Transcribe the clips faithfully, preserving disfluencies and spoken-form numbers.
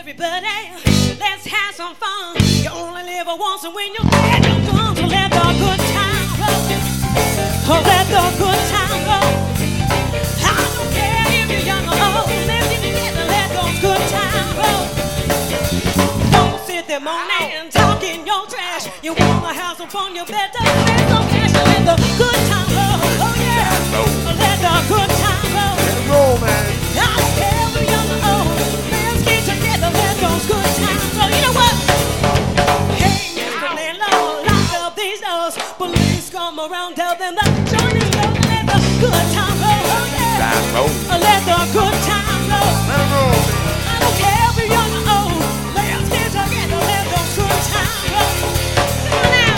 Everybody, let's have some fun. You only live once, and when you're dead, you're gone. So let the good time go. Oh, let the good time go. I don't care if you're young or old. Let's get together, let those good times go. Don't sit there moaning and talking your trash. You wanna have some fun, you better spend some cash. Let the good time go. Oh yeah, let the good time go. Let it roll, man. I don't care if you're young or old. Let's get together, let those good times go. You know what? Hey, Mister Landlord, lock up these doors. Police come around, tell them that the joint is low. Let the good time go. Oh yeah, let the good time go. Let it roll, man. I don't care if you're young or old. Let's get together, let those good times go. Come on now.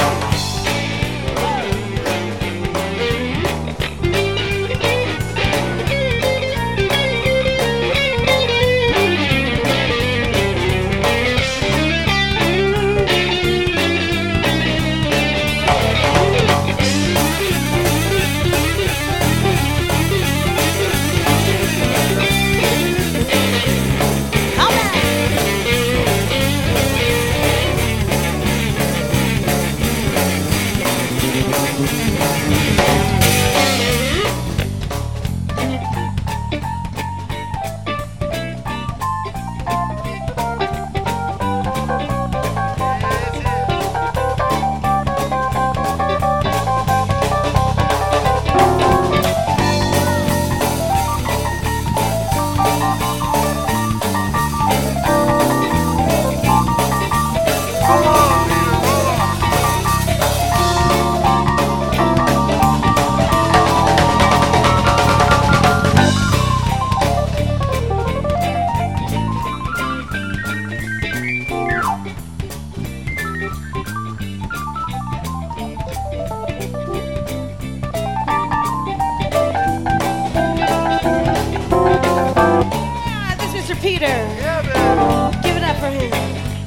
Peter. Yeah, man. Give it up for him.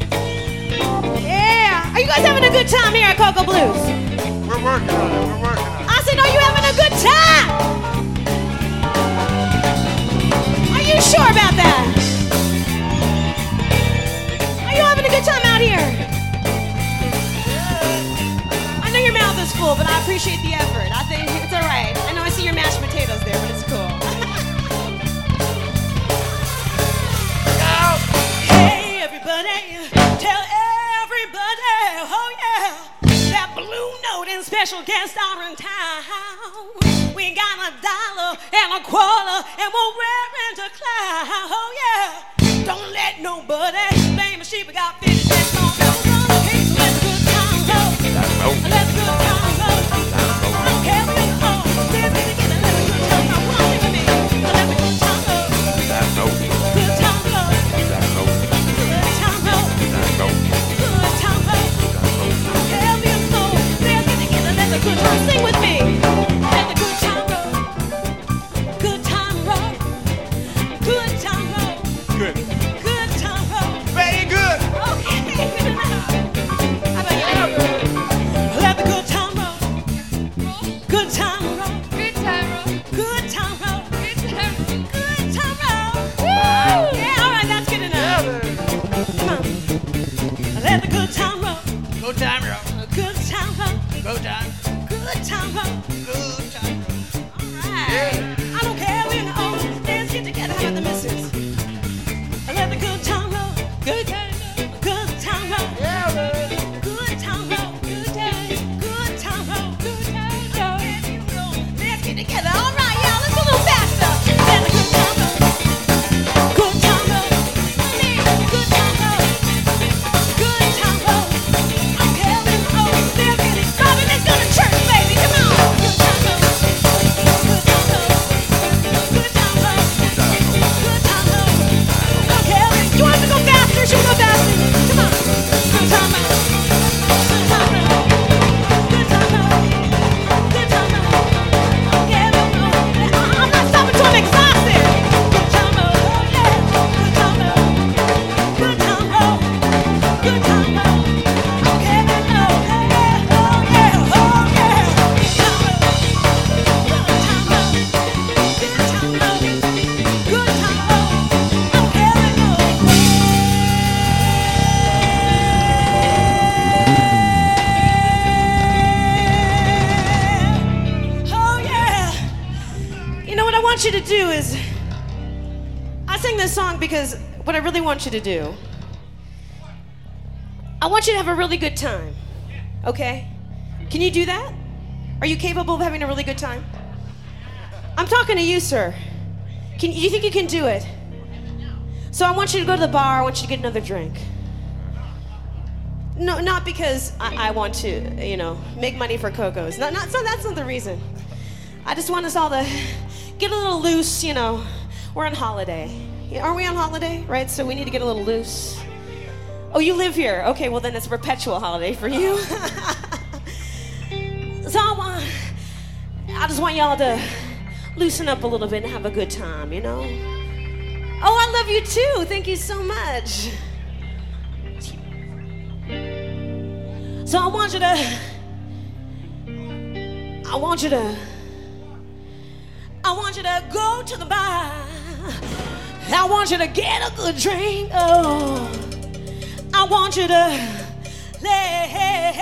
Yeah. Are you guys having a good time here at Cocoa Blues? We're working on it. We're working on it. I said, are you having a good time? Are you sure about that? Are you having a good time out here? I know your mouth is full, but I appreciate the effort. I think it's all right. I know I see your mashed potatoes there, but it's cool. Hey, everybody, tell everybody, oh yeah, that Blue Note and special guest are in town. We got a dollar and a quarter, and we're raring to clown. Oh yeah, don't let nobody blame the sheep. We got fifty cents on those on the case. Let the good time go. Let the good time go. I don't care if you're old. Live it together. Let the good time go. Come on, sing with me. Let the good time go. Good time go. Good time go. Good time go. I don't care if you're old. Live it together. Let the good time. Sing with me. Let the good time go. Good time go. Good time go. Good. Good time go. Very good. Okay. you to do is, I sing this song because what I really want you to do, I want you to have a really good time, okay? Can you do that? Are you capable of having a really good time? I'm talking to you, sir. Can you think you can do it? So I want you to go to the bar, I want you to get another drink. No, not because I, I want to, you know, make money for Coco's. Not, not, so that's not the reason. I just want us all to get a little loose, you know. We're on holiday. Are we on holiday? Right, so we need to get a little loose. Oh, you live here. Okay, well then it's a perpetual holiday for you. So I want, I just want y'all to loosen up a little bit and have a good time, you know? Oh, I love you too. Thank you so much. So I want you to, I want you to, I want you to go to the bar. I want you to get a good drink. Oh, I want you to lay.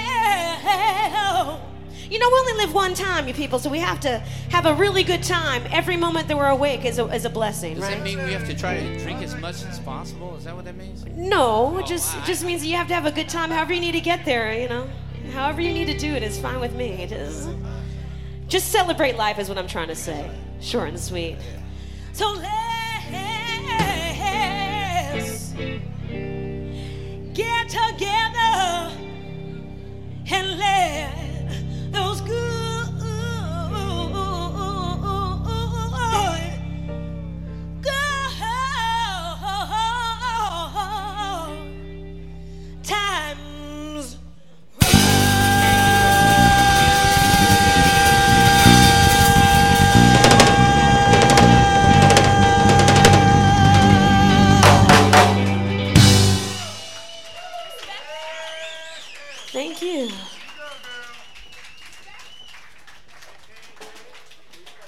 You know, we only live one time, you people, so we have to have a really good time. Every moment that we're awake is a, is a blessing, Does right? that mean we have to try to drink as much as possible? Is that what that means? No, it just, it just means that you have to have a good time however you need to get there, you know? However you need to do it is fine with me. Just, just celebrate life is what I'm trying to say. Short and sweet. So let's get together and let those good times. Thank you.